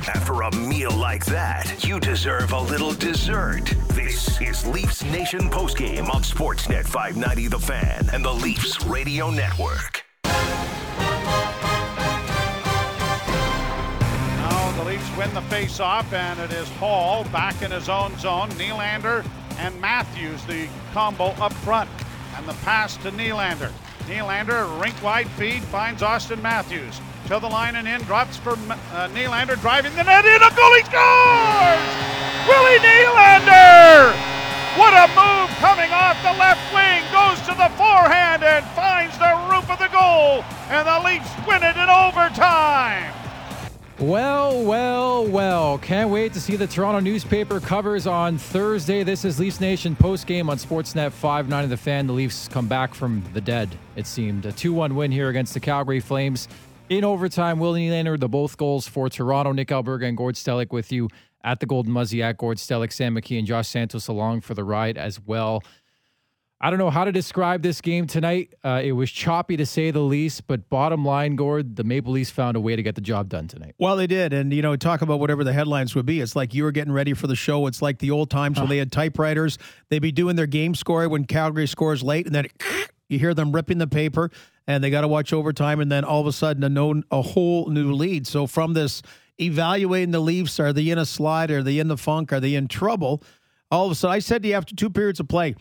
After a meal like that, you deserve a little dessert. This is Leafs Nation postgame on Sportsnet 590 The Fan and the Leafs Radio Network. Now the Leafs win the face-off, and it is Hall back in his own zone. Nylander and Matthews, the combo up front. And the pass to Nylander. Nylander, rink-wide feed, finds Austin Matthews. To the line and in, drops for Nylander, driving the net in, a goal, he scores! Willie Nylander! What a move coming off the left wing, goes to the forehand and finds the roof of the goal, and the Leafs win it in overtime! Well. Can't wait to see the Toronto newspaper covers on Thursday. This is Leafs Nation postgame on Sportsnet 590 The Fan. The Leafs come back from the dead, it seemed. A 2-1 win here against the Calgary Flames. In overtime, Willie Nylander, the both goals for Toronto. Nick Alberga and Gord Stellick with you at the Golden Muzzy, at Gord Stellick, Sam McKee, and Josh Santos along for the ride as well. I don't know how to describe this game tonight. It was choppy to say the least, but bottom line, Gord, the Maple Leafs found a way to get the job done tonight. Well, they did. And, talk about whatever the headlines would be. It's like you were getting ready for the show. It's like the old times when they had typewriters. They'd be doing their game score when Calgary scores late, and then you hear them ripping the paper, and they got to watch overtime, and then all of a sudden a whole new lead. So from this evaluating the Leafs, are they in a slide? Are they in the funk? Are they in trouble? All of a sudden, I said to you after 2 periods of play,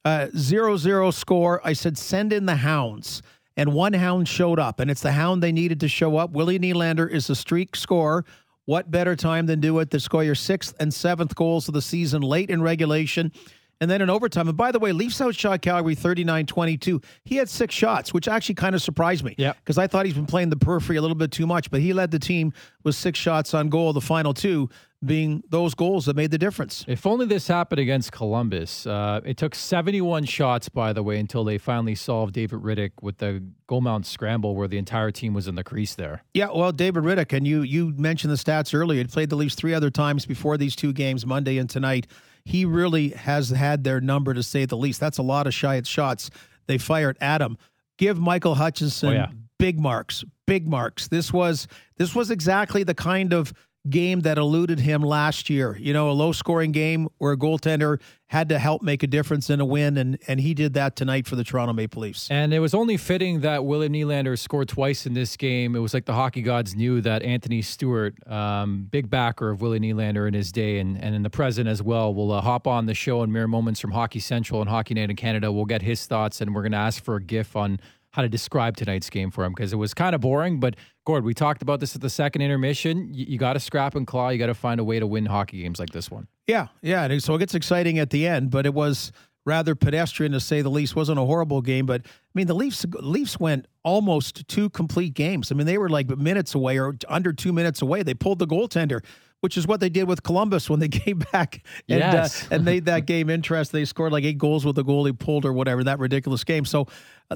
0-0 score. I said, send in the hounds. And one hound showed up, and it's the hound they needed to show up. Willie Nylander is a streak scorer. What better time than do it to score your 6th and 7th goals of the season late in regulation and then in overtime? And by the way, Leafs outshot Calgary 39-22. He had 6 shots, which actually kind of surprised me because I thought he's been playing the periphery a little bit too much, but he led the team with 6 shots on goal, the final 2 being those goals that made the difference. If only this happened against Columbus. It took 71 shots, by the way, until they finally solved David Rittich with the goal mount scramble where the entire team was in the crease there. Yeah, well, David Rittich, and you mentioned the stats earlier. He played the Leafs 3 other times before these 2 games, Monday and tonight. He really has had their number, to say the least. That's a lot of shots they fired at him. Give Michael Hutchinson big marks. This was exactly the kind of game that eluded him last year. A low-scoring game where a goaltender had to help make a difference in a win, and he did that tonight for the Toronto Maple Leafs. And it was only fitting that William Nylander scored twice in this game. It was like the hockey gods knew that Anthony Stewart, big backer of Willie Nylander in his day and in the present as well, will hop on the show in mere moments from Hockey Central and Hockey Night in Canada. We'll get his thoughts, and we're going to ask for a GIF on how to describe tonight's game for him, because it was kind of boring. But Gord, we talked about this at the second intermission. You got to scrap and claw. You got to find a way to win hockey games like this one. Yeah. And so it gets exciting at the end, but it was rather pedestrian, to say the least. It wasn't a horrible game, but the Leafs went almost 2 complete games. They were like minutes away or under 2 minutes away. They pulled the goaltender, which is what they did with Columbus when they came back and made that game interesting. They scored like 8 goals with the goalie pulled or whatever, that ridiculous game. So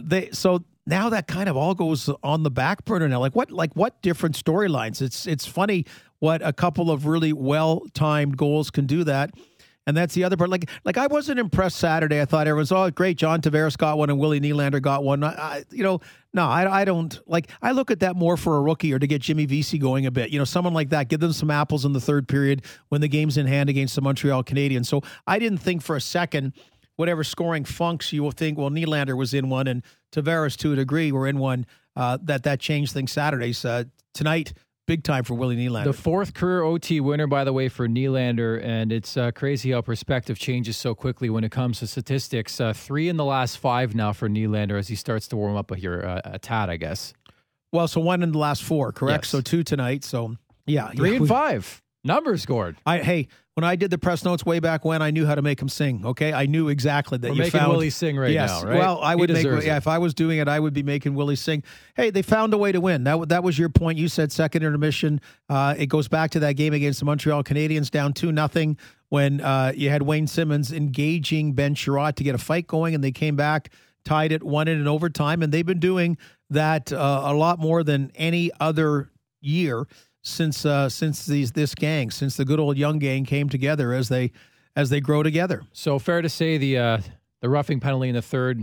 now that kind of all goes on the back burner now. Like what different storylines? It's funny what a couple of really well-timed goals can do that. And that's the other part. Like I wasn't impressed Saturday. I thought everyone was, great, John Tavares got one and Willie Nylander got one. I don't. I look at that more for a rookie or to get Jimmy Vesey going a bit. Someone like that. Give them some apples in the third period when the game's in hand against the Montreal Canadiens. So I didn't think for a second whatever scoring funks you will think, well, Nylander was in one and Tavares to a degree were in one, that changed things Saturdays. Tonight, big time for Willie Nylander. The 4th career OT winner, by the way, for Nylander, and it's crazy how perspective changes so quickly when it comes to statistics. 3 in the last 5 now for Nylander as he starts to warm up here, a tad, I guess. Well, so 1 in the last 4, correct? Yes. So 2 tonight. So, yeah. 3 and 5. Numbers scored. When I did the press notes way back when, I knew how to make him sing. Okay, I knew exactly that. We're making Willie sing now, right? Well, I would if I was doing it, I would be making Willie sing. Hey, they found a way to win. That was your point. You said second intermission. It goes back to that game against the Montreal Canadiens, down 2-0, when you had Wayne Simmons engaging Ben Sherratt to get a fight going, and they came back, tied it, won it in overtime, and they've been doing that a lot more than any other year since this gang, since the good old young gang came together as they grow together. So fair to say the roughing penalty in the third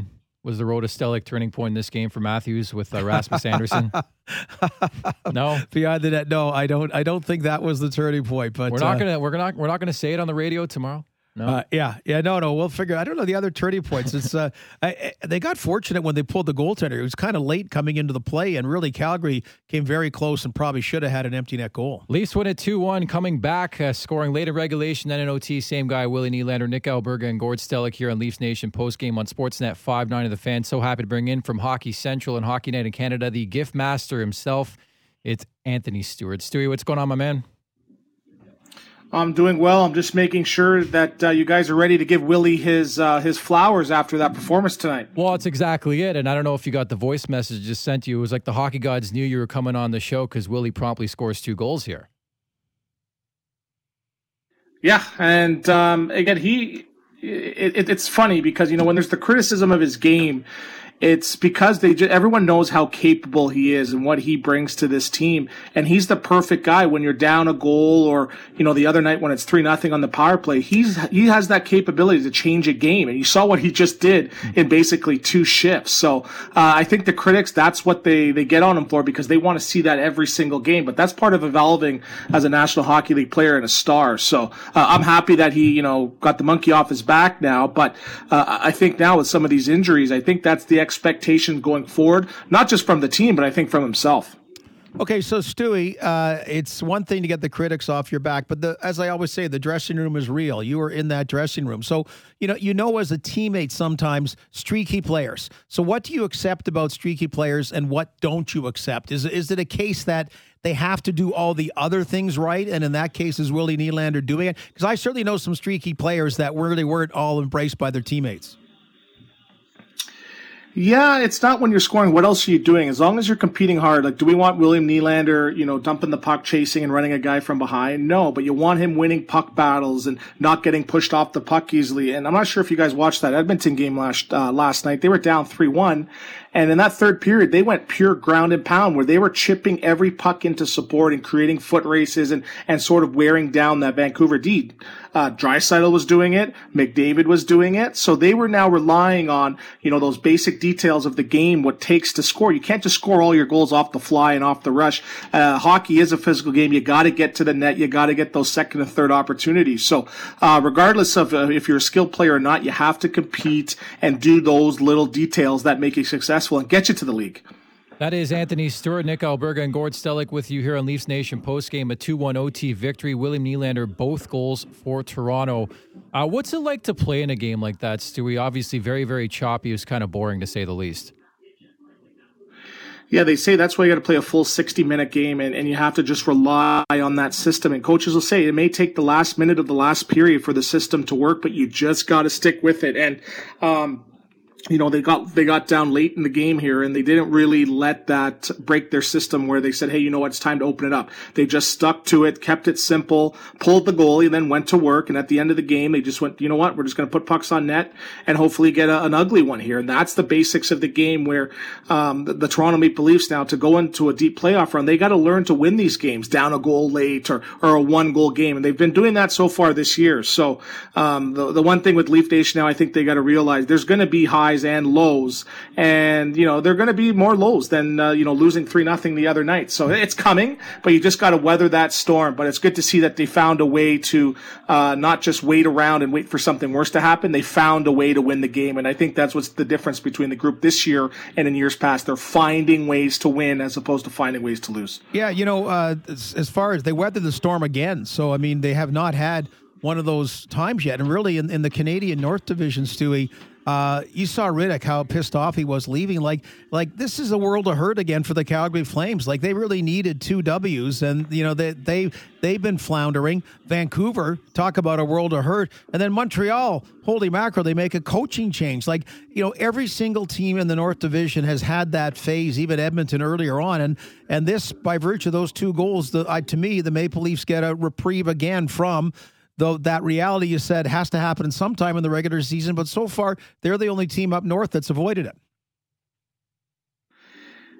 Was the Rotostelic turning point in this game for Matthews with Rasmus Anderson? No, beyond the net. No, I don't think that was the turning point. But we're not gonna say it on the radio tomorrow. No. No. We'll figure. I don't know the other turning points. It's they got fortunate when they pulled the goaltender. It was kind of late coming into the play, and really Calgary came very close and probably should have had an empty net goal. Leafs win at 2-1, coming back, scoring late in regulation, then in OT. Same guy, Willie Nylander, Nick Alberga, and Gord Stellick here on Leafs Nation postgame on Sportsnet 590 The Fan. So happy to bring in from Hockey Central and Hockey Night in Canada the gift master himself. It's Anthony Stewart. Stewie, what's going on, my man? I'm doing well. I'm just making sure that you guys are ready to give Willie his flowers after that performance tonight. Well, that's exactly it. And I don't know if you got the voice message I just sent you. It was like the hockey gods knew you were coming on the show because Willie promptly scores 2 goals here. Yeah, and again, it's funny because, when there's the criticism of his game, it's because everyone knows how capable he is and what he brings to this team. And he's the perfect guy when you're down a goal or, the other night when it's 3-0 on the power play. He has that capability to change a game. And you saw what he just did in basically 2 shifts. So I think the critics, that's what they get on him for because they want to see that every single game. But that's part of evolving as a National Hockey League player and a star. So I'm happy that he, got the monkey off his back now. But I think now with some of these injuries, I think that's the expectation going forward, not just from the team, but I think from himself. Okay, so Stewie, it's one thing to get the critics off your back, but as I always say, the dressing room is real. You were in that dressing room. So, you know as a teammate sometimes, streaky players. So what do you accept about streaky players and what don't you accept? Is it a case that they have to do all the other things right, and in that case, is Willie Nylander doing it? Because I certainly know some streaky players that really weren't all embraced by their teammates. Yeah, it's not when you're scoring. What else are you doing? As long as you're competing hard, like, do we want William Nylander, dumping the puck, chasing and running a guy from behind? No, but you want him winning puck battles and not getting pushed off the puck easily. And I'm not sure if you guys watched that Edmonton game last night. They were down 3-1. And in that third period, they went pure ground and pound where they were chipping every puck into support and creating foot races and sort of wearing down that Vancouver D. Draisaitl was doing it. McDavid was doing it. So they were now relying on, those basic details of the game, what it takes to score. You can't just score all your goals off the fly and off the rush. Hockey is a physical game. You got to get to the net. You got to get those second and third opportunities. So regardless of if you're a skilled player or not, you have to compete and do those little details that make you successful and get you to the league. That is Anthony Stewart, Nick Alberga, and Gord Stellick with you here on Leafs Nation postgame, a 2-1 OT victory. William Nylander, both goals for Toronto. What's it like to play in a game like that, Stewie? Obviously very, very choppy. It was kind of boring, to say the least. Yeah, they say that's why you got to play a full 60-minute game, and you have to just rely on that system. And coaches will say it may take the last minute of the last period for the system to work, but you just got to stick with it. And they got down late in the game here, and they didn't really let that break their system where they said, hey, it's time to open it up. They just stuck to it, kept it simple, pulled the goalie, and then went to work. And at the end of the game, they just went, we're just going to put pucks on net and hopefully get an ugly one here. And that's the basics of the game where the Toronto Maple Leafs now, to go into a deep playoff run, they got to learn to win these games down a goal late or a 1-goal game. And they've been doing that so far this year. So the one thing with Leaf Nation now, I think they got to realize there's going to be highs and lows, and they're going to be more lows than losing 3-0 the other night. So it's coming, but you just got to weather that storm. But it's good to see that they found a way to not just wait around and wait for something worse to happen. They found a way to win the game, and I think that's what's the difference between the group this year and in years past. They're finding ways to win as opposed to finding ways to lose. Yeah, as far as they weathered the storm again, so I mean they have not had one of those times yet, and really in the Canadian North Division, Stewie. You saw Riddick, how pissed off he was leaving. Like this is a world of hurt again for the Calgary Flames. Like they really needed 2 W's, and they've been floundering. Vancouver, talk about a world of hurt, and then Montreal, holy mackerel, they make a coaching change. Like every single team in the North Division has had that phase. Even Edmonton earlier on, and this by virtue of those 2 goals, to me the Maple Leafs get a reprieve again from. Though that reality, you said, has to happen sometime in the regular season. But so far, they're the only team up north that's avoided it.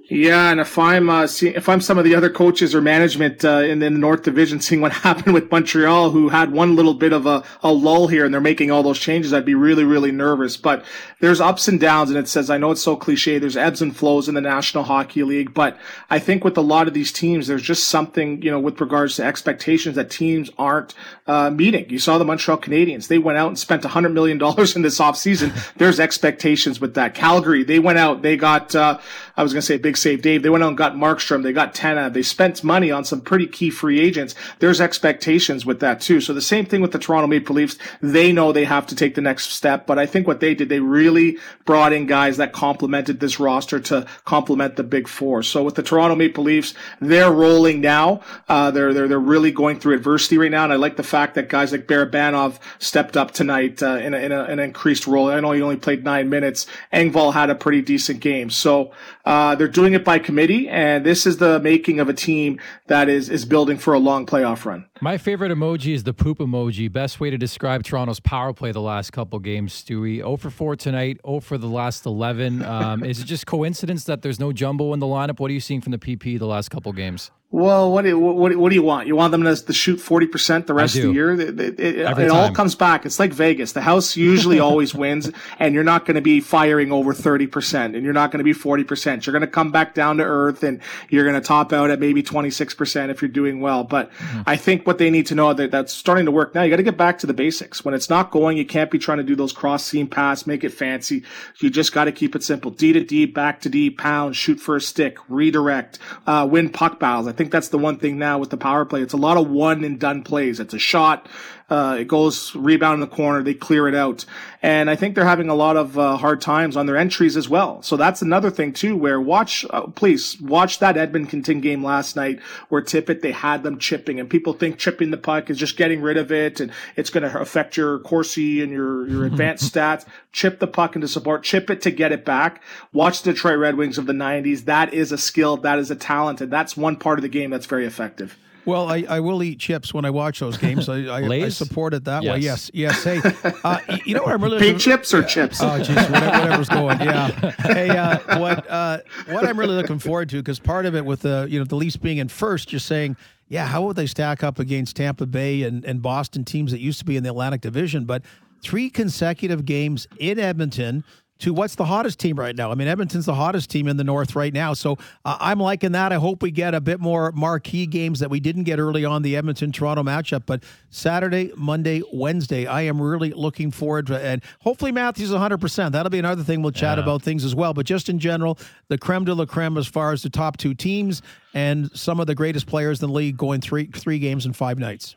Yeah, and if I'm some of the other coaches or management in the North Division, seeing what happened with Montreal, who had one little bit of a lull here, and they're making all those changes, I'd be really, really nervous. But there's ups and downs, and it says, I know it's so cliche, there's ebbs and flows in the National Hockey League, but I think with a lot of these teams, there's just something, with regards to expectations that teams aren't meeting. You saw the Montreal Canadiens; they went out and spent $100 million in this offseason. There's expectations with that. Calgary, they went out, they got I was going to say big save Dave. They went out and got Markstrom. They got Tanev. They spent money on some pretty key free agents. There's expectations with that too. So the same thing with the Toronto Maple Leafs. They know they have to take the next step, but I think what they did, they really brought in guys that complemented this roster to complement the big four. So with the Toronto Maple Leafs, they're rolling now. They're really going through adversity right now. And I like the fact that guys like Barabanov stepped up tonight, in an increased role. I know he only played 9 minutes. Engvall had a pretty decent game. So, they're doing it by committee, and this is the making of a team that is building for a long playoff run. My favorite emoji is the poop emoji. Best way to describe Toronto's power play the last couple games, Stewie. 0 for 4 tonight, 0 for the last 11. Is it just coincidence that there's no jumbo in the lineup? What are you seeing from the PP the last couple games? Well, what do you want? You want them to shoot 40% the rest of the year? It all comes back. It's like Vegas. The house usually always wins, and you're not going to be firing over 30%, and you're not going to be 40%. You're going to come back down to earth, and you're going to top out at maybe 26% if you're doing well. But I think what they need to know, that's starting to work now. You got to get back to the basics. When it's not going, you can't be trying to do those cross seam pass, make it fancy. You just got to keep it simple. D to D, back to D, pound, shoot for a stick, redirect, win puck battles. I think that's the one thing now with the power play. It's a lot of one and done plays. It's a shot. It goes rebound in the corner. They clear it out. And I think they're having a lot of hard times on their entries as well. So that's another thing too, where please watch that Edmonton game last night where Tippett, they had them chipping, and people think chipping the puck is just getting rid of it and it's going to affect your Corsi and your advanced stats. Chip the puck into support, chip it to get it back. Watch the Detroit Red Wings of the 90s. That is a skill. That is a talent. And that's one part of the game that's very effective. Well, I will eat chips when I watch those games. I support it that way. Yes. Hey, you know what I'm really paint chips or chips? Oh, geez, whatever's going. Yeah. Hey, what I'm really looking forward to, because part of it with the Leafs being in first, you're saying, yeah, how would they stack up against Tampa Bay and Boston, teams that used to be in the Atlantic Division? But 3 consecutive games in Edmonton to what's the hottest team right now. I mean, Edmonton's the hottest team in the North right now. So I'm liking that. I hope we get a bit more marquee games that we didn't get early on the Edmonton-Toronto matchup. But Saturday, Monday, Wednesday, I am really looking forward to, and hopefully Matthews 100%. That'll be another thing we'll chat about things as well. But just in general, the creme de la creme as far as the top 2 teams and some of the greatest players in the league going three games in 5 nights.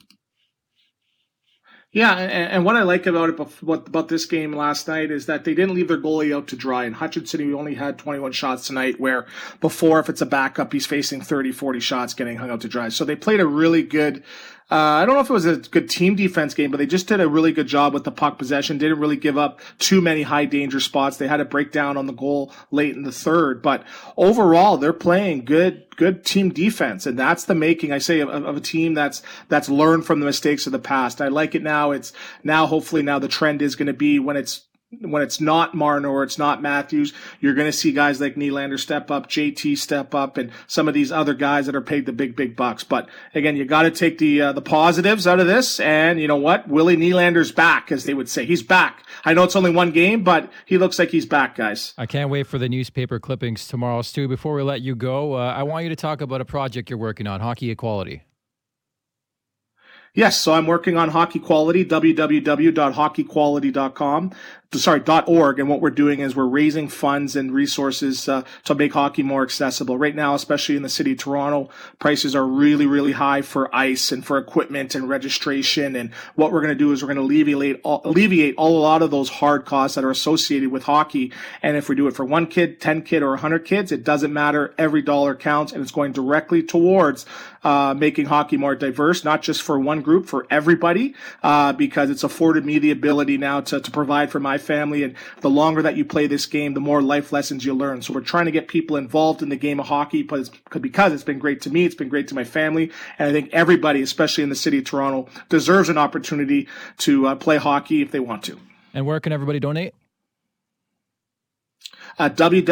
Yeah, and what I like about it, about this game last night, is that they didn't leave their goalie out to dry. And Hutchinson, he only had 21 shots tonight, where before, if it's a backup, he's facing 30, 40 shots getting hung out to dry. So they played a really good, I don't know if it was a good team defense game, but they just did a really good job with the puck possession. Didn't really give up too many high danger spots. They had a breakdown on the goal late in the third, but overall they're playing good team defense. And that's the making, I say, of a team that's learned from the mistakes of the past. I like it now. Hopefully the trend is going to be when it's not Marner or it's not Matthews, you're going to see guys like Nylander step up, JT step up, and some of these other guys that are paid the big bucks. But again, you got to take the positives out of this. And you know what? Willie Nylander's back, as they would say. He's back. I know it's only one game, but he looks like he's back, guys. I can't wait for the newspaper clippings tomorrow. Stu, before we let you go, I want you to talk about a project you're working on, Hockey Equality. Yes, so I'm working on Hockey Quality, www.hockeyquality.com. .org, and what we're doing is we're raising funds and resources to make hockey more accessible. Right now, especially in the city of Toronto, prices are really, really high for ice and for equipment and registration. And what we're going to do is we're going to alleviate a lot of those hard costs that are associated with hockey. And if we do it for 1 kid, 10 kid, or 100 kids, it doesn't matter. Every dollar counts, and it's going directly towards making hockey more diverse, not just for one group, for everybody, because it's afforded me the ability now to provide for my family. And the longer that you play this game, the more life lessons you learn. So we're trying to get people involved in the game of hockey because it's been great to me. It's been great to my family. And I think everybody, especially in the city of Toronto, deserves an opportunity to play hockey if they want to. And where can everybody donate? at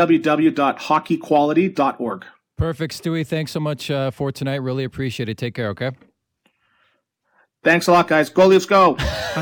www.hockeyquality.org. Perfect, Stewie. Thanks so much for tonight. Really appreciate it. Take care, okay? Thanks a lot, guys. Go Leafs, go!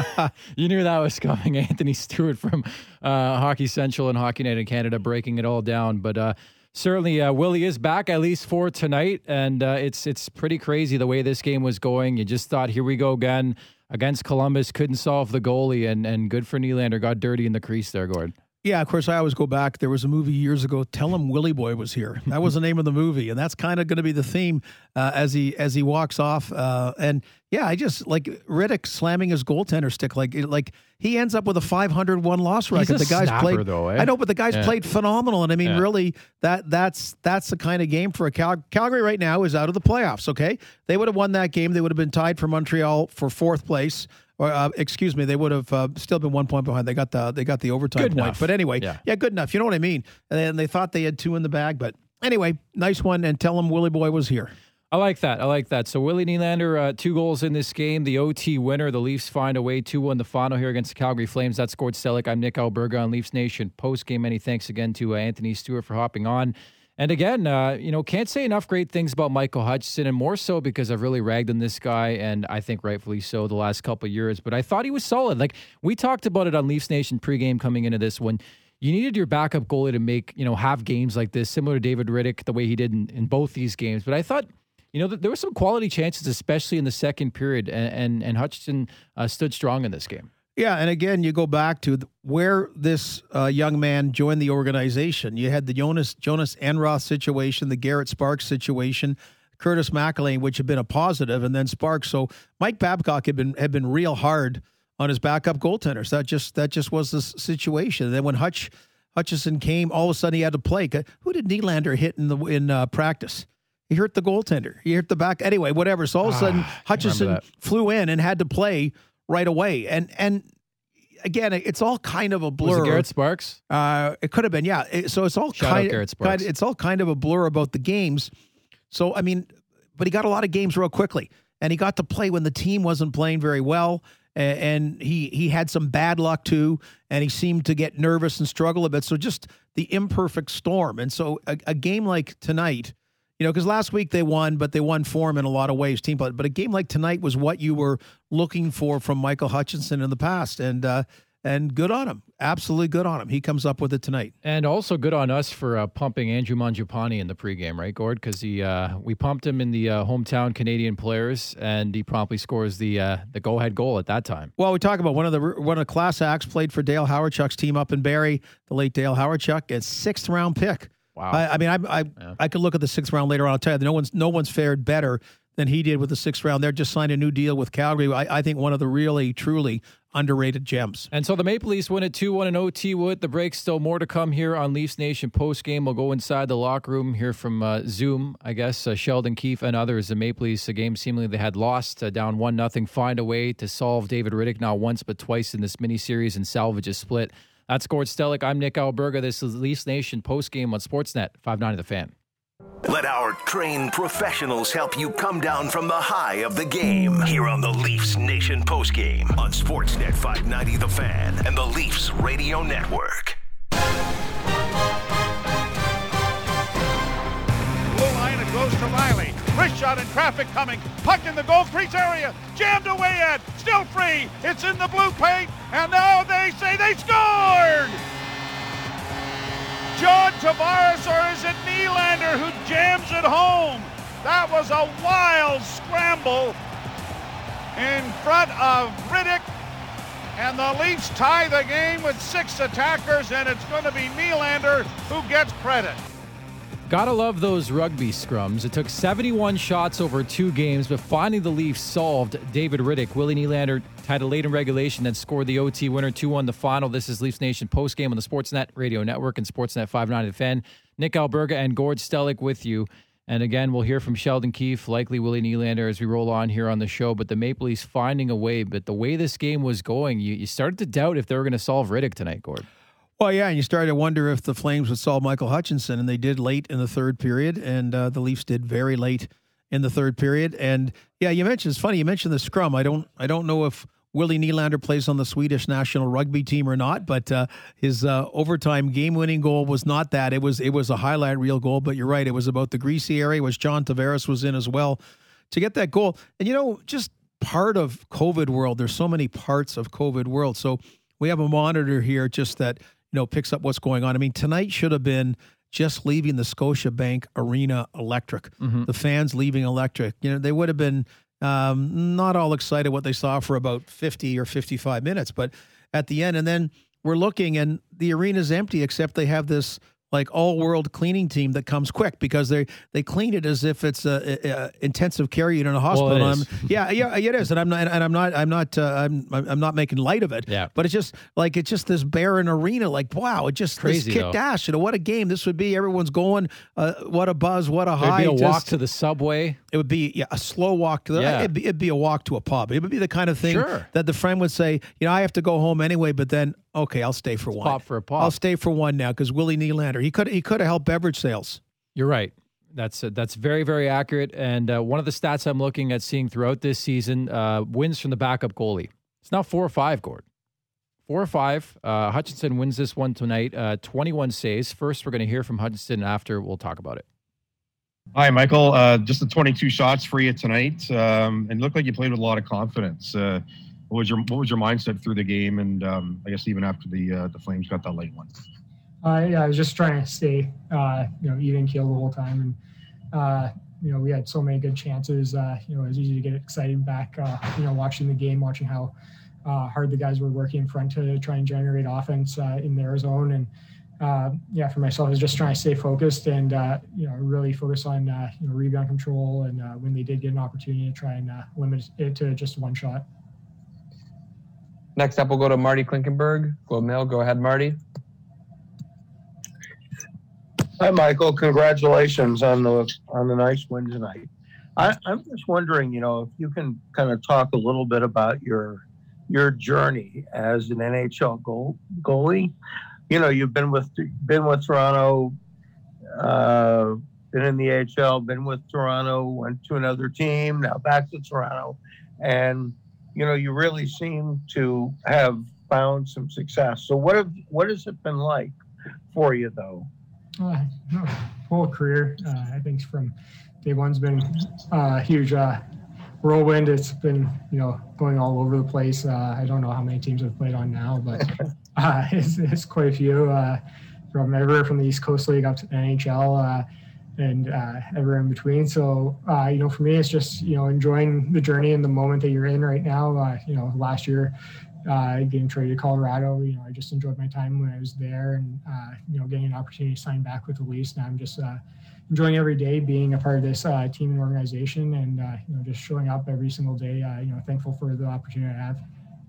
You knew that was coming. Anthony Stewart from Hockey Central and Hockey Night in Canada breaking it all down. But certainly Willie is back, at least for tonight. And it's pretty crazy the way this game was going. You just thought, here we go again against Columbus. Couldn't solve the goalie. And good for Nylander. Got dirty in the crease there, Gord. Yeah, of course, I always go back. There was a movie years ago, Tell Him Willie Boy Was Here. That was the name of the movie, and that's kind of going to be the theme as he walks off. And yeah, I just like Rittich slamming his goaltender stick. Like he ends up with a 501 loss record. The guy's played, though, eh? I know, but the guy's played phenomenal. And I mean, really, that's the kind of game for a Calgary right now is out of the playoffs. Okay, they would have won that game. They would have been tied for Montreal for fourth place. Or excuse me, they would have still been 1 point behind. They got the overtime good point. Enough. But anyway, yeah, good enough. You know what I mean? And they thought they had two in the bag. But anyway, nice one. And tell him Willie Boy was here. I like that. So Willie Nylander, 2 goals in this game. The OT winner. The Leafs find a way 2-1 the final here against the Calgary Flames. That's Gord Stellick. I'm Nick Alberga on Leafs Nation post-game. Many thanks again to Anthony Stewart for hopping on. And again, can't say enough great things about Michael Hutchinson, and more so because I've really ragged on this guy, and I think rightfully so the last couple of years. But I thought he was solid. Like, we talked about it on Leafs Nation pregame coming into this one. You needed your backup goalie to make, have games like this, similar to David Rittich, the way he did in both these games. But I thought, there were some quality chances, especially in the second period, and Hutchinson stood strong in this game. Yeah, and again, you go back to where this young man joined the organization. You had the Jonas Enroth situation, the Garrett Sparks situation, Curtis McElwain, which had been a positive, and then Sparks. So Mike Babcock had been real hard on his backup goaltenders. That just was the situation. And then when Hutchinson came, all of a sudden he had to play. Who did Nylander hit in practice? He hurt the goaltender. He hurt the back. Anyway, whatever. So all of a sudden Hutchinson flew in and had to play right away. And again, it's all kind of a blur. Was it Garrett Sparks? It could have been, yeah. So it's all it's all kind of a blur about the games. So, I mean, but he got a lot of games real quickly. And he got to play when the team wasn't playing very well. And he had some bad luck too. And he seemed to get nervous and struggle a bit. So just the imperfect storm. And so a game like tonight, because last week they won, but they won form in a lot of ways, team play. But a game like tonight was what you were looking for from Michael Hutchinson in the past, and good on him. Absolutely good on him. He comes up with it tonight. And also good on us for pumping Andrew Mangiapane in the pregame, right, Gord? Because we pumped him in the hometown Canadian players, and he promptly scores the go-ahead goal at that time. Well, we talk about one of the class acts, played for Dale Hawerchuk's team up in Barrie, the late Dale Hawerchuk, a 6th round pick. Wow. I could look at the 6th round later on. I'll tell you, no one's fared better than he did with the 6th round. They're just signed a new deal with Calgary. I think one of the really, truly underrated gems. And so the Maple Leafs win it 2-1 in OT. Wood. The break, still more to come here on Leafs Nation postgame. We'll go inside the locker room, hear from Zoom, I guess, Sheldon Keefe and others. The Maple Leafs, a game seemingly they had lost down 1-0, find a way to solve David Rittich not once but twice in this miniseries and salvage a split. That's Gord Stellick. I'm Nick Alberga. This is Leafs Nation postgame on Sportsnet 590 The Fan. Let our trained professionals help you come down from the high of the game here on the Leafs Nation postgame on Sportsnet 590 The Fan and the Leafs Radio Network. Blue line, it goes to Riley. Wrist shot in traffic coming. Puck in the goal crease area. Jammed away at. Still free. It's in the blue paint. And now they say they scored! John Tavares, or is it Nylander who jams it home? That was a wild scramble in front of Rittich. And the Leafs tie the game with 6 attackers, and it's going to be Nylander who gets credit. Gotta love those rugby scrums. It took 71 shots over 2 games, but finally the Leafs solved David Rittich. Willie Nylander tied it late in regulation and scored the OT winner 2-1 the final. This is Leafs Nation postgame on the Sportsnet Radio Network and Sportsnet 590 The Fan. Nick Alberga and Gord Stellick with you. And again, we'll hear from Sheldon Keefe, likely Willie Nylander as we roll on here on the show. But the Maple Leafs finding a way. But the way this game was going, you started to doubt if they were going to solve Rittich tonight, Gord. Well, yeah, and you started to wonder if the Flames would solve Michael Hutchinson, and they did late in the third period, and the Leafs did very late in the third period. And yeah, it's funny you mentioned the scrum. I don't know if Willie Nylander plays on the Swedish national rugby team or not, but his overtime game-winning goal was not that. It was a highlight reel goal, but you're right. It was about the greasy area, which John Tavares was in as well, to get that goal. And, just part of COVID world, there's so many parts of COVID world. So we have a monitor here just that, picks up what's going on. I mean, tonight should have been just leaving the Scotiabank Arena electric. Mm-hmm. The fans leaving electric. They would have been not all excited what they saw for about 50 or 55 minutes, but at the end, and then we're looking and the arena's empty except they have this like all-world cleaning team that comes quick because they clean it as if it's a intensive care unit in a hospital. Well, it is, and I'm not making light of it. Yeah. But it's just this barren arena. Like, wow, it just crazy, kicked ass. What a game this would be. Everyone's going. What a buzz. What a high. It'd be a walk to the subway. It would be a slow walk to the. Yeah. It'd be a walk to a pub. It would be the kind of thing that the friend would say, I have to go home anyway, but then. Okay, I'll stay for one. Pop for a pop. I'll stay for one now because Willie Nylander, he could have helped beverage sales. You're right. That's very, very accurate. And one of the stats I'm looking at seeing throughout this season, wins from the backup goalie. It's now 4 or 5, Gord. 4 or 5. Hutchinson wins this one tonight. 21 saves. First, we're going to hear from Hutchinson. After, we'll talk about it. Hi, Michael. Just the 22 shots for you tonight, and it looked like you played with a lot of confidence. What was your mindset through the game, and I guess even after the Flames got that late one? I was just trying to stay, even keel the whole time, and we had so many good chances. It was easy to get excited back. Watching the game, watching how hard the guys were working in front to try and generate offense in their zone, and for myself, I was just trying to stay focused and really focus on rebound control, and when they did get an opportunity, to try and limit it to just one shot. Next up, we'll go to Marty Klinkenberg, Globe Mail. Go ahead, Marty. Hi, Michael. Congratulations on the nice win tonight. I'm just wondering, if you can kind of talk a little bit about your journey as an NHL goalie. You've been with Toronto, been in the AHL, been with Toronto, went to another team, now back to Toronto, and you really seem to have found some success. So what has it been like for you, though? Whole career, I think from day one's been a huge whirlwind. It's been, going all over the place. I don't know how many teams I've played on now, but it's quite a few. From everywhere from the East Coast League up to the NHL, and everywhere in between. So, for me, it's just, enjoying the journey and the moment that you're in right now. Last year, getting traded to Colorado, I just enjoyed my time when I was there, and, getting an opportunity to sign back with the Leafs. Now I'm just enjoying every day being a part of this team and organization, and, just showing up every single day, thankful for the opportunity I have.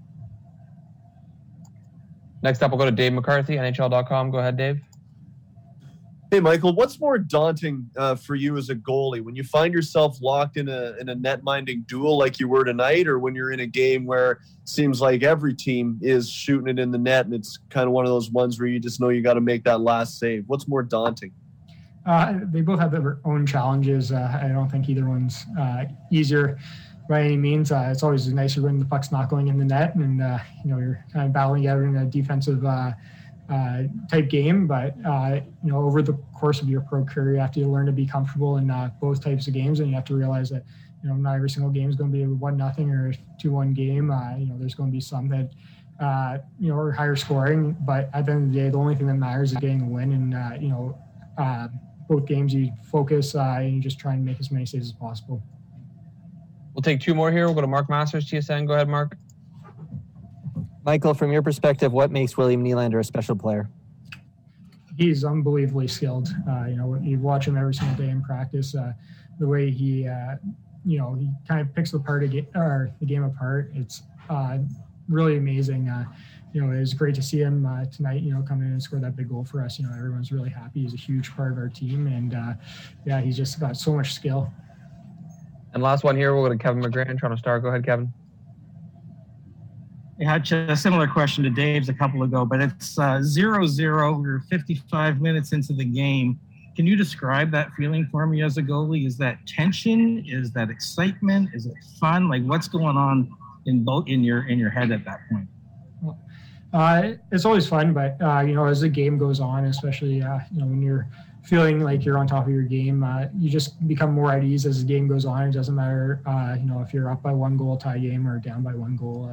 Next up, we'll go to Dave McCarthy, NHL.com. Go ahead, Dave. Hey, Michael, what's more daunting for you as a goalie, when you find yourself locked in a net-minding duel like you were tonight, or when you're in a game where it seems like every team is shooting it in the net and it's kind of one of those ones where you just know you got to make that last save? What's more daunting? They both have their own challenges. I don't think either one's easier by any means. It's always nicer when the puck's not going in the net and, you're kind of battling out in a defensive type game, but over the course of your pro career, you have to learn to be comfortable in both types of games, and you have to realize that not every single game is going to be a 1-0 or 2-1 game. There's going to be some that are higher scoring, but at the end of the day, the only thing that matters is getting the win. And both games, you focus and you just try and make as many saves as possible. We'll take two more here. We'll go to Mark Masters, TSN. Go ahead, Mark. Michael, from your perspective, what makes William Nylander a special player? He's unbelievably skilled. You watch him every single day in practice. The way he kind of picks the game apart. It's really amazing. It was great to see him tonight. Come in and score that big goal for us. Everyone's really happy. He's a huge part of our team, and he's just got so much skill. And last one here, we'll go to Kevin McGran, Toronto Star. Go ahead, Kevin. I had a similar question to Dave's a couple ago, but it's 0-0. We're 55 minutes into the game. Can you describe that feeling for me as a goalie? Is that tension? Is that excitement? Is it fun? Like, what's going on in your head at that point? It's always fun, but as the game goes on, especially when you're feeling like you're on top of your game, you just become more at ease as the game goes on. It doesn't matter, if you're up by 1 goal, tie game, or down by 1 goal.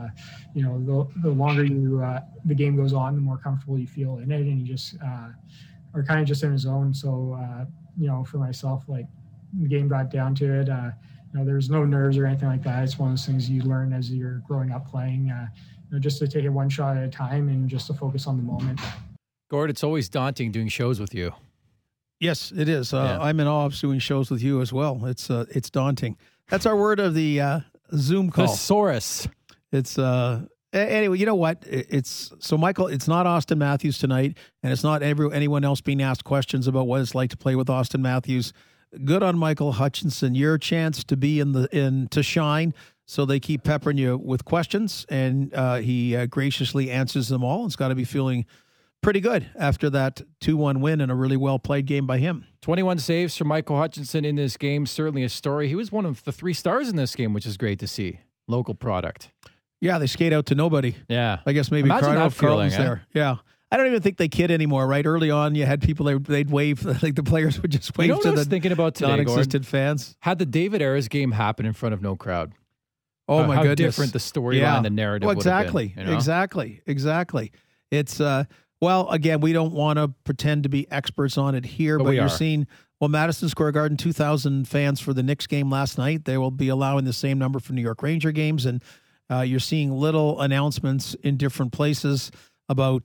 The longer the game goes on, the more comfortable you feel in it, and you just are kind of just in a zone. So, for myself, like the game got down to it. There's no nerves or anything like that. It's one of those things you learn as you're growing up playing. Just to take it one shot at a time and just to focus on the moment. Gord, it's always daunting doing shows with you. Yes, it is. I'm in awe of doing shows with you as well. It's daunting. That's our word of the Zoom call. Thesaurus. It's anyway. You know what? So Michael. It's not Austin Matthews tonight, and it's not anyone else being asked questions about what it's like to play with Austin Matthews. Good on Michael Hutchinson. Your chance to be to shine. So they keep peppering you with questions, and he graciously answers them all. It's got to be feeling pretty good after that 2-1 win and a really well-played game by him. 21 saves for Michael Hutchinson in this game. Certainly a story. He was one of the 3 stars in this game, which is great to see. Local product. Yeah, they skate out to nobody. Yeah. I guess maybe Carlton's there. Yeah. I don't even think they kid anymore, right? Early on, you had people, they'd wave, like the players would just wave to the thinking about today, non-existent fans. Had the David Ayres game happen in front of no crowd? Oh, my how goodness. Different the storyline, the narrative would have been. Exactly. It's, again, we don't want to pretend to be experts on it here, but you're seeing, Madison Square Garden, 2,000 fans for the Knicks game last night. They will be allowing the same number for New York Ranger games, and you're seeing little announcements in different places about,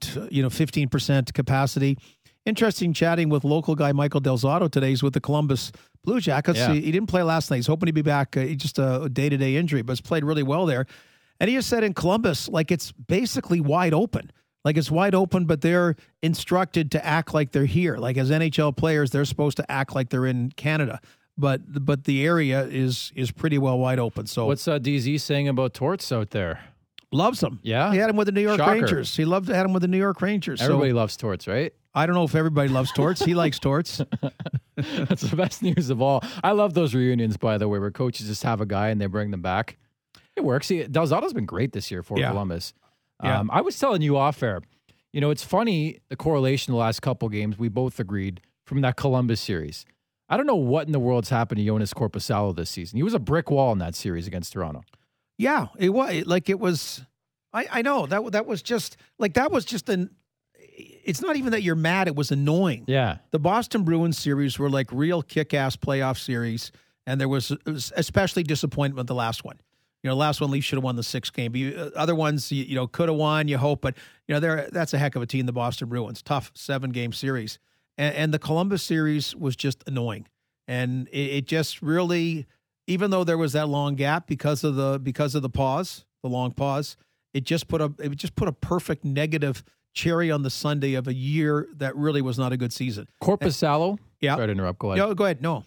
15% capacity. Interesting chatting with local guy Michael Del Zotto today. He's with the Columbus Blue Jackets. Yeah. He didn't play last night. He's hoping to be back. Just a day-to-day injury, but he's played really well there. And he just said in Columbus, like it's basically wide open. Like it's wide open, but they're instructed to act like they're here. Like as NHL players, they're supposed to act like they're in Canada. But the area is pretty well wide open. So what's DZ saying about Torts out there? Loves him. Yeah. He had him with the New York Shocker. Rangers. He loved to have him with the New York Rangers. Everybody loves Torts, right? I don't know if everybody loves Torts. He likes Torts. That's the best news of all. I love those reunions, by the way, where coaches just have a guy and they bring them back. It works. Del Zotto's been great this year for Columbus. I was telling you off air, it's funny, the correlation the last couple games, we both agreed from that Columbus series. I don't know what in the world's happened to Jonas Korpisalo this season. He was a brick wall in that series against Toronto. Yeah, it was. I know that was just it's not even that you're mad. It was annoying. Yeah. The Boston Bruins series were like real kick-ass playoff series, and it was especially disappointment with the last one. Last one, Leafs should have won the 6th game. Other ones, could have won, you hope, but that's a heck of a team, the Boston Bruins. Tough 7-game series. And the Columbus series was just annoying. And it just really, even though there was that long gap because of the pause, the long pause, it just put a perfect negative cherry on the sundae of a year that really was not a good season. Korpisalo. Yeah. Sorry to interrupt. Go ahead. No, go ahead. No,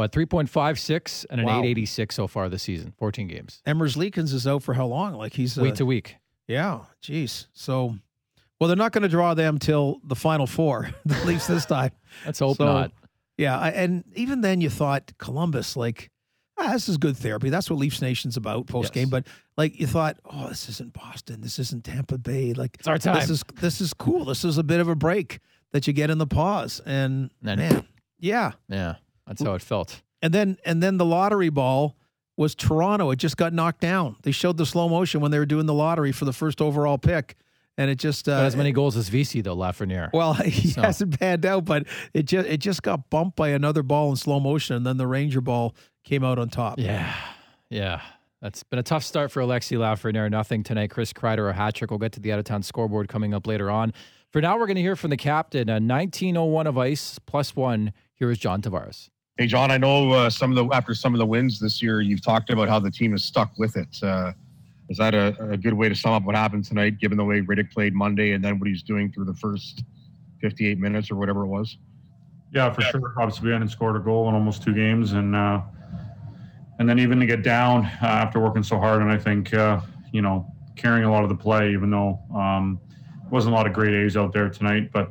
3.56 and an 886 so far this season, 14 games. Emers Leakins is out for how long? Like he's week to week. Yeah. Geez. So, they're not going to draw them till the Final Four, the Leafs this time. Let's hope not. Yeah. And even then you thought Columbus, this is good therapy. That's what Leafs Nation's about post game. Yes. But you thought, this isn't Boston. This isn't Tampa Bay. It's our time. This is cool. This is a bit of a break that you get in the pause. And man, yeah. Yeah. That's how it felt. And then the lottery ball was Toronto. It just got knocked down. They showed the slow motion when they were doing the lottery for the first overall pick. And it just got as many goals as VC though, Lafreniere. Well, he hasn't panned out, but it just got bumped by another ball in slow motion, and then the Ranger ball came out on top. Yeah. That's been a tough start for Alexis Lafreniere. Nothing tonight. Chris Kreider, a hat trick. We'll get to the out-of-town scoreboard coming up later on. For now, we're going to hear from the captain. 1901 of ice, +1. Here is John Tavares. Hey, John, I know after some of the wins this year, you've talked about how the team is stuck with it. Is that a good way to sum up what happened tonight, given the way Riddick played Monday and then what he's doing through the first 58 minutes or whatever it was? Yeah, for sure. Obviously, we hadn't scored a goal in almost 2 games, and then even to get down after working so hard, and I think carrying a lot of the play, even though wasn't a lot of great A's out there tonight, but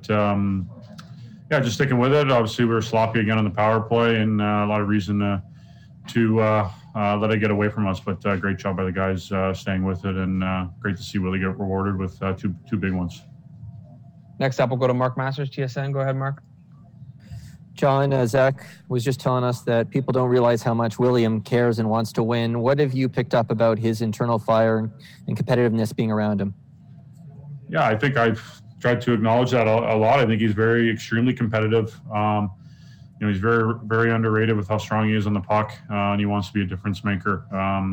just sticking with it. Obviously, we were sloppy again on the power play, and a lot of reason to let it get away from us. But great job by the guys staying with it, and great to see Willie get rewarded with two big ones. Next up, we'll go to Mark Masters, TSN. Go ahead, Mark. John, Zach was just telling us that people don't realize how much William cares and wants to win. What have you picked up about his internal fire and competitiveness being around him? Yeah, I think I've tried to acknowledge that a lot. I think he's extremely competitive. He's very, very underrated with how strong he is on the puck, and he wants to be a difference maker.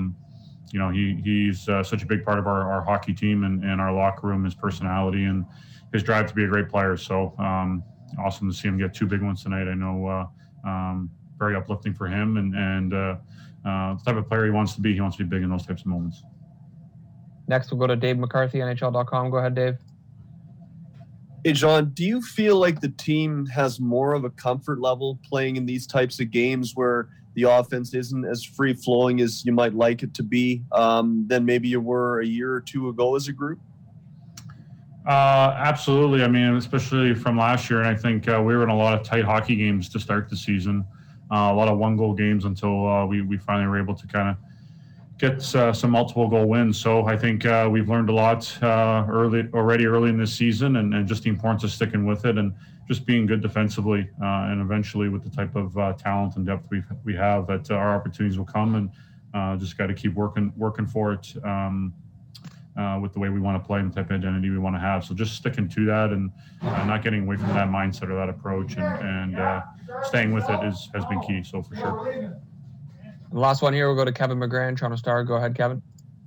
He's such a big part of our hockey team and our locker room, his personality and his drive to be a great player. So awesome to see him get two big ones tonight. I know very uplifting for him and the type of player he wants to be. He wants to be big in those types of moments. Next, we'll go to Dave McCarthy, NHL.com. Go ahead, Dave. Hey, John, do you feel like the team has more of a comfort level playing in these types of games where the offense isn't as free-flowing as you might like it to be than maybe you were a year or two ago as a group? Absolutely. I mean, especially from last year, and I think we were in a lot of tight hockey games to start the season, a lot of one-goal games until we finally were able to kind of get some multiple goal wins. So I think we've learned a lot early in this season, and just the importance of sticking with it and just being good defensively. And eventually, with the type of talent and depth we have, that our opportunities will come, and just got to keep working for it with the way we want to play and the type of identity we want to have. So just sticking to that and not getting away from that mindset or that approach, and staying with it has been key. So for sure. The last one here, we'll go to Kevin McGran, Toronto Star. Go ahead, Kevin.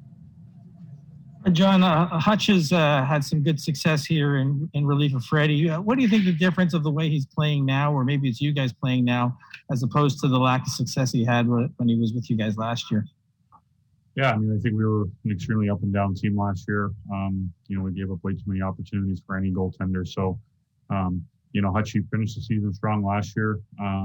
John, Hutch has had some good success here in relief of Freddie. What do you think the difference of the way he's playing now, or maybe it's you guys playing now, as opposed to the lack of success he had when he was with you guys last year? Yeah, I mean, I think we were an extremely up and down team last year. We gave up way too many opportunities for any goaltender. So, Hutch finished the season strong last year.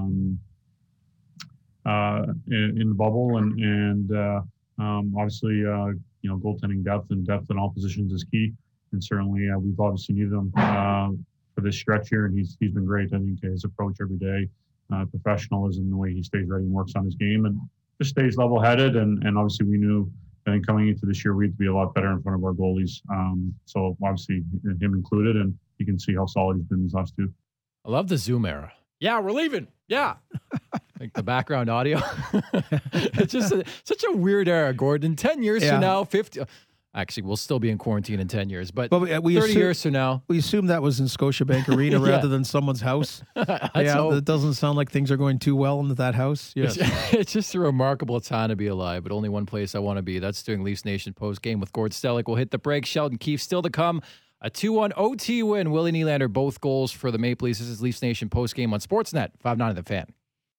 In the bubble and obviously goaltending depth in all positions is key, and certainly we've obviously needed him for this stretch here, and he's been great. I think his approach every day, professionalism, the way he stays ready and works on his game, and just stays level-headed. And obviously we knew, I think, coming into this year we'd be a lot better in front of our goalies. So obviously him included, and you can see how solid he's been these last two. I love the Zoom era. Yeah, we're leaving. Yeah. Like the background audio. It's just such a weird era, Gordon. 10 years from now, 50. Actually, we'll still be in quarantine in 10 years, but 30 years from now. We assume that was in Scotiabank Arena rather than someone's house. It doesn't sound like things are going too well in that house. Yes. It's just a remarkable time to be alive, but only one place I want to be. That's doing Leafs Nation post game with Gord Stellick. We'll hit the break. Sheldon Keefe still to come. A 2-1 OT win. Willie Nylander, both goals for the Maple Leafs. This is Leafs Nation post game on Sportsnet 590 The Fan.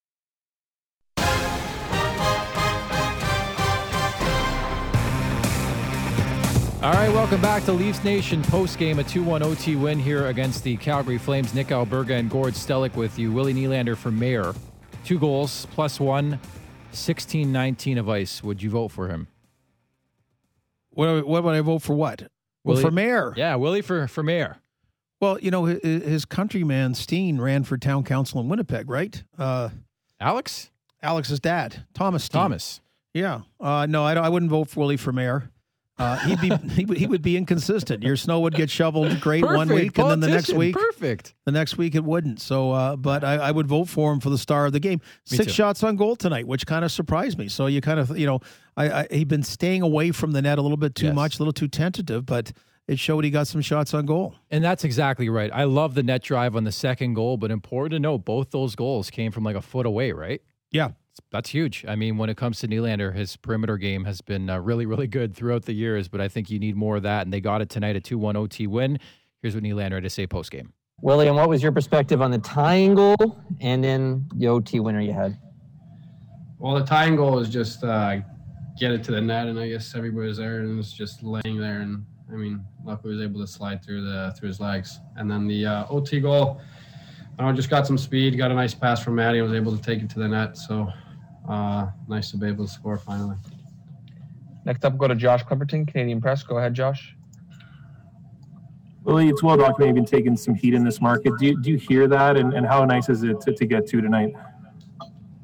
All right, welcome back to Leafs Nation post-game, a 2-1 OT win here against the Calgary Flames. Nick Alberga and Gord Stellick with you. Willie Nylander for mayor. 2 goals, +1, 16-19 of ice. Would you vote for him? What would I vote for what? Willie, for mayor. Yeah, Willie for mayor. Well, his countryman Steen ran for town council in Winnipeg, right? Alex? Alex's dad, Thomas Steen. Thomas. Yeah. No, I wouldn't vote for Willie for mayor. He would be inconsistent. Your snow would get shoveled great one week, and then the next week, the next week it wouldn't. So, but I would vote for him for the star of the game. Me 6 too. shots on goal tonight, which kind of surprised me. So you kind of, he'd been staying away from the net a little bit too much, a little too tentative, but it showed he got some shots on goal. And that's exactly right. I love the net drive on the second goal, but important to note, both those goals came from like a foot away, right? Yeah. That's huge. I mean, when it comes to Nylander, his perimeter game has been really, really good throughout the years, but I think you need more of that, and they got it tonight, a 2-1 OT win. Here's what Nylander had to say post-game. William, what was your perspective on the tying goal and then the OT winner you had? Well, the tying goal is just get it to the net, and I guess everybody was there and was just laying there, and I mean, luckily was able to slide through his legs. And then the OT goal, just got some speed, got a nice pass from Matty, and was able to take it to the net. So nice to be able to score finally. Next up, go to Josh Clipperton, Canadian Press. Go ahead, Josh. Willie, it's well documented you've been taking some heat in this market. Do you hear that, and how nice is it to get to tonight?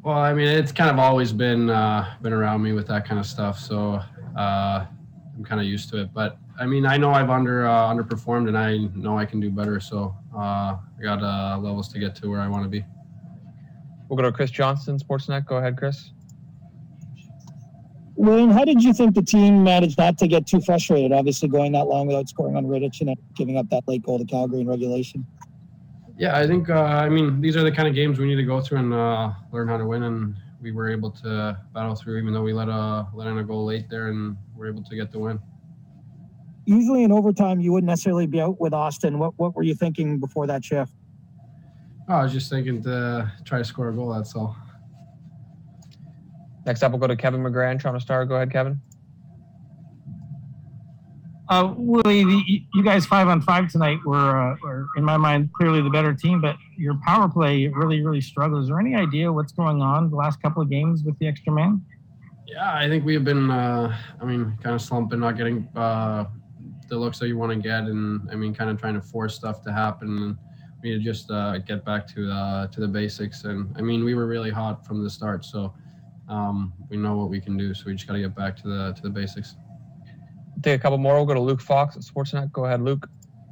Well, I mean, it's kind of always been around me with that kind of stuff, so I'm kind of used to it. But I mean, I know I've underperformed, and I know I can do better. So I got levels to get to where I want to be. We'll go to Chris Johnston, Sportsnet. Go ahead, Chris. William, how did you think the team managed not to get too frustrated? Obviously, going that long without scoring on Rittich and giving up that late goal to Calgary in regulation. Yeah, I think, I mean, these are the kind of games we need to go through and learn how to win, and we were able to battle through, even though we let in a goal late there, and we're able to get the win. Usually in overtime, you wouldn't necessarily be out with Austin. What were you thinking before that shift? Oh, I was just thinking to try to score a goal, that's all. Next up, we'll go to Kevin McGran, Toronto Star. Go ahead, Kevin. Willie, you guys 5-on-5 tonight were, in my mind, clearly the better team, but your power play really, really struggled. Is there any idea what's going on the last couple of games with the extra man? Yeah, I think we've been, kind of slumping, not getting the looks that you want to get, and kind of trying to force stuff to happen. And we need to just get back to the basics. And we were really hot from the start, so we know what we can do. So we just got to get back to the basics. Take a couple more. We'll go to Luke Fox at Sportsnet. Go ahead, Luke.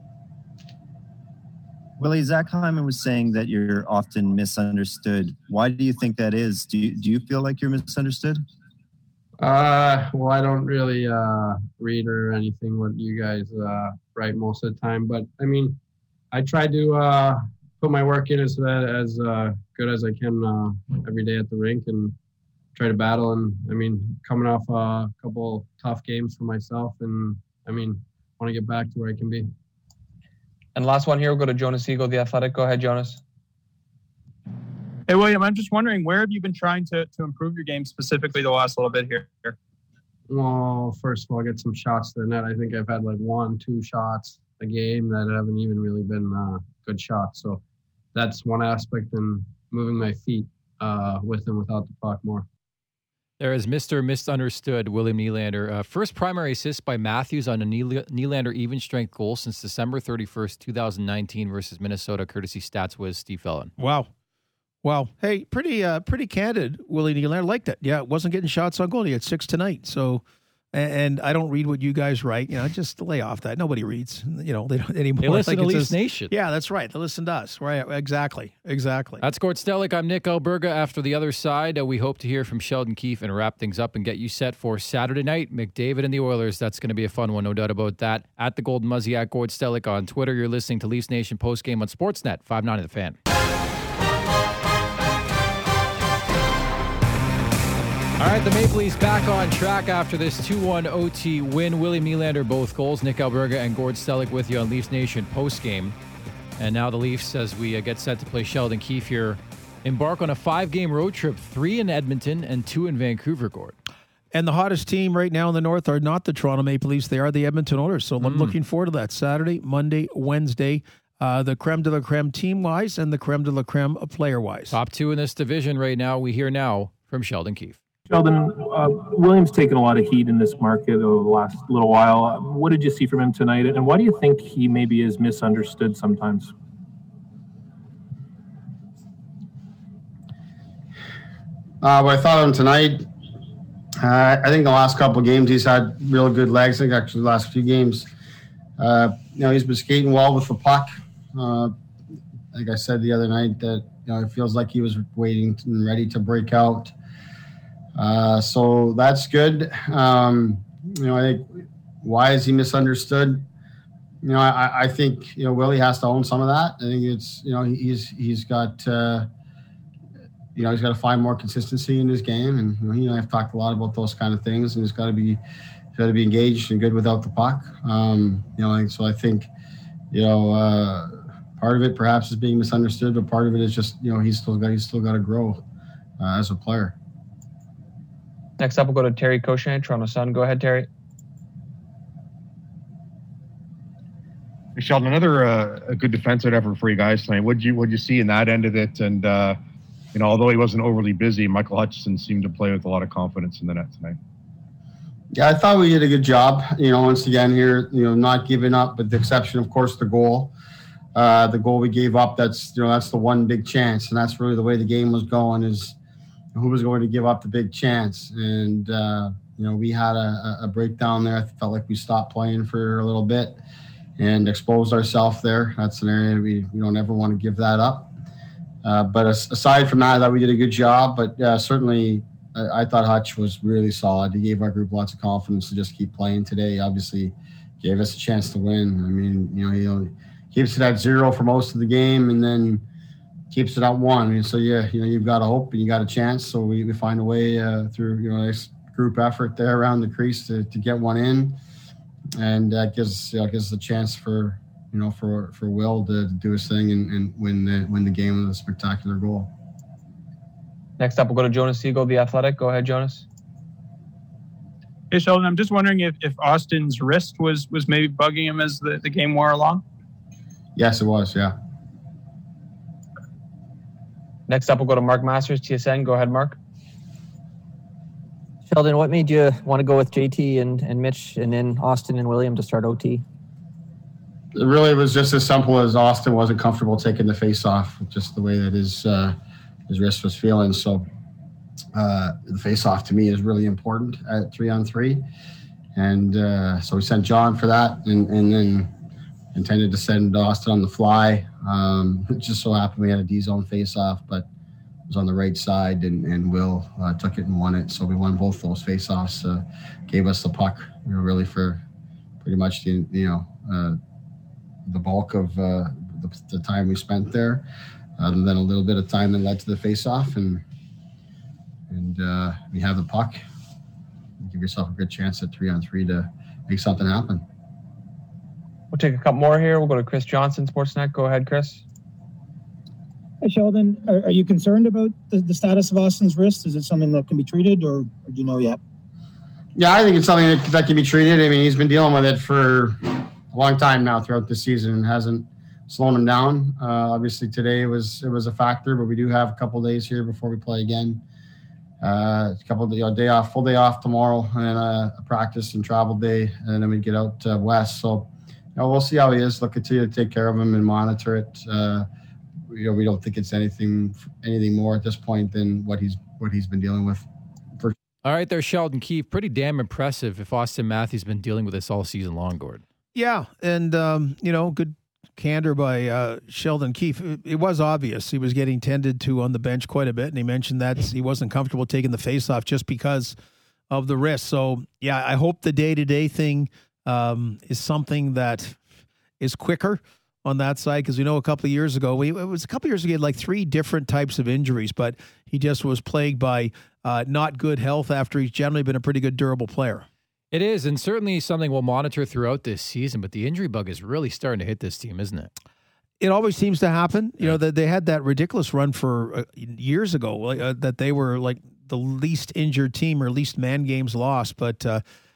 Willie, Zach Hyman was saying that you're often misunderstood. Why do you think that is? Do you feel like you're misunderstood? Well, I don't really read or anything what you guys write most of the time, but I try to put my work in as good as I can every day at the rink and try to battle. And coming off a couple tough games for myself, and want to get back to where I can be. And last one here, we'll go to Jonas Eagle, The Athletic. Go ahead, Jonas. Hey, William, I'm just wondering, where have you been trying to improve your game specifically the last little bit here? Well, first of all, get some shots to the net. I think I've had 1-2 shots a game that haven't even really been good shots. So that's one aspect, and moving my feet with and without the puck more. There is Mr. Misunderstood, William Nylander. First primary assist by Matthews on a Nylander even-strength goal since December 31st, 2019 versus Minnesota, courtesy StatsWiz, Steve Fellon. Wow. Hey, pretty candid, Willie Nylander. I liked it. Yeah, wasn't getting shots on goal. He had 6 tonight. So, and I don't read what you guys write. Just lay off that. Nobody reads. They don't anymore. They listen to Leafs Nation. Yeah, that's right. They listen to us. Right. Exactly. That's Gord Stellick. I'm Nick Alberga. After the other side, we hope to hear from Sheldon Keefe and wrap things up and get you set for Saturday night. McDavid and the Oilers. That's going to be a fun one, no doubt about that. At the Golden Muzzy, at Gord Stellick on Twitter. You're listening to Leafs Nation postgame on Sportsnet 590 The Fan. All right, the Maple Leafs back on track after this 2-1 OT win. William Nylander, both goals. Nick Alberga and Gord Stellick with you on Leafs Nation postgame. And now the Leafs, as we get set to play Sheldon Keefe here, embark on a 5-game road trip, 3 in Edmonton and 2 in Vancouver, Gord. And the hottest team right now in the North are not the Toronto Maple Leafs. They are the Edmonton Oilers. So I'm looking forward to that. Saturday, Monday, Wednesday. The creme de la creme team-wise and the creme de la creme player-wise. Top 2 in this division right now. We hear now from Sheldon Keefe. Sheldon, William's taken a lot of heat in this market over the last little while. What did you see from him tonight, and why do you think he maybe is misunderstood sometimes? I thought of him tonight. I think the last couple of games he's had real good legs. I think actually the last few games, he's been skating well with the puck. Like I said the other night, that it feels like he was waiting and ready to break out. So that's good. I think, why is he misunderstood? I think, Willie has to own some of that. I think it's, he's got to find more consistency in his game. And, I've talked a lot about those kind of things, and he's got to be engaged and good without the puck. So I think, part of it perhaps is being misunderstood, but part of it is just, he's still got to grow as a player. Next up, we'll go to Terry Koshan, Toronto Sun. Go ahead, Terry. Hey, Sheldon, another a good defensive effort for you guys tonight. What'd you see in that end of it? And although he wasn't overly busy, Michael Hutchinson seemed to play with a lot of confidence in the net tonight. Yeah, I thought we did a good job. Once again here, not giving up, with the exception, of course, the goal. The goal we gave up, that's the one big chance, and that's really the way the game was going. Is who was going to give up the big chance. And, we had a breakdown there. I felt like we stopped playing for a little bit and exposed ourselves there. That's an area we don't ever want to give that up. But aside from that, I thought we did a good job. But certainly, I thought Hutch was really solid. He gave our group lots of confidence to just keep playing today. Obviously, gave us a chance to win. I mean, he keeps it at 0 for most of the game and then keeps it at 1. And so, you've got a hope and you got a chance. So we find a way through, nice group effort there around the crease to get one in. And that gives us a chance for Will to do his thing and win the game with a spectacular goal. Next up, we'll go to Jonas Siegel, The Athletic. Go ahead, Jonas. Hey, Sheldon, I'm just wondering if Austin's wrist was maybe bugging him as the game wore along? Yes, it was, yeah. Next up, we'll go to Mark Masters, TSN. Go ahead, Mark. Sheldon, what made you want to go with JT and Mitch and then Austin and William to start OT? It really was just as simple as Austin wasn't comfortable taking the face-off, just the way that his wrist was feeling. So the face-off to me is really important at 3-on-3. And so we sent John for that and then intended to send Austin on the fly. It just so happened we had a D-zone face-off, but it was on the right side and Will took it and won it. So we won both those face-offs, gave us the puck, really for pretty much the bulk of the time we spent there, and then a little bit of time that led to the face-off, and we have the puck. Give yourself a good chance at 3-on-3 to make something happen. We'll take a couple more here. We'll go to Chris Johnson, Sportsnet. Go ahead, Chris. Hey, Sheldon, are you concerned about the status of Austin's wrist? Is it something that can be treated, or do you know yet? Yeah, I think it's something that can be treated. I mean, he's been dealing with it for a long time now throughout the season and hasn't slowed him down. Obviously, today it was a factor, but we do have a couple of days here before we play again. Full day off tomorrow, and a practice and travel day, and then we get out west. So, we'll see how he is. We'll continue to take care of him and monitor it. We don't think it's anything more at this point than what he's been dealing with. All right, there's Sheldon Keefe. Pretty damn impressive if Austin Matthews has been dealing with this all season long, Gord. Yeah, and good candor by Sheldon Keefe. It was obvious he was getting tended to on the bench quite a bit, and he mentioned that he wasn't comfortable taking the face-off just because of the wrist. So, yeah, I hope the day-to-day thing is something that is quicker on that side, because we know a couple of years ago, he had like 3 different types of injuries, but he just was plagued by not good health after he's generally been a pretty good durable player. It is, and certainly something we'll monitor throughout this season, but the injury bug is really starting to hit this team, isn't it? It always seems to happen. They had that ridiculous run for years ago that they were like the least injured team or least man games lost, but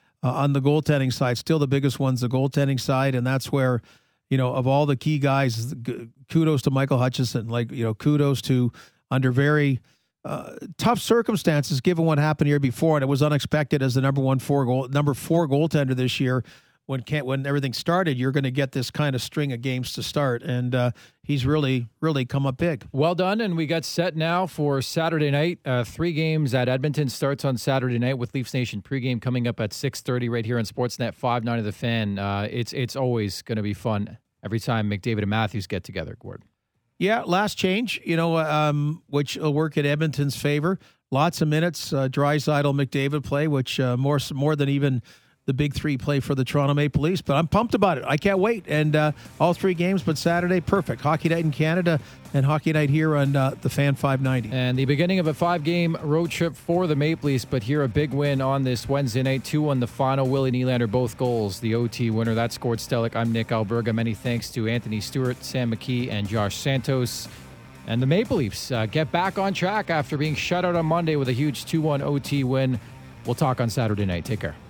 on the goaltending side, still the biggest one's the goaltending side, and that's where, of all the key guys, kudos to Michael Hutchison, kudos to under very tough circumstances, given what happened here before, and it was unexpected as the number 4 goaltender this year. When everything started, you're going to get this kind of string of games to start, and he's really, really come up big. Well done, and we got set now for Saturday night. 3 games at Edmonton starts on Saturday night with Leafs Nation pregame coming up at 6:30 right here on Sportsnet 590 The Fan. It's always going to be fun every time McDavid and Matthews get together, Gord. Yeah, last change, which will work in Edmonton's favor. Lots of minutes, Draisaitl, McDavid play, which more than even the big 3 play for the Toronto Maple Leafs. But I'm pumped about it. I can't wait. And all 3 games, but Saturday, perfect. Hockey night in Canada and hockey night here on the Fan 590. And the beginning of a 5-game road trip for the Maple Leafs, but here a big win on this Wednesday night. 2-1 the final. Willie Nylander, both goals. The OT winner. That's Gord Stellick. I'm Nick Alberga. Many thanks to Anthony Stewart, Sam McKee, and Josh Santos. And the Maple Leafs get back on track after being shut out on Monday with a huge 2-1 OT win. We'll talk on Saturday night. Take care.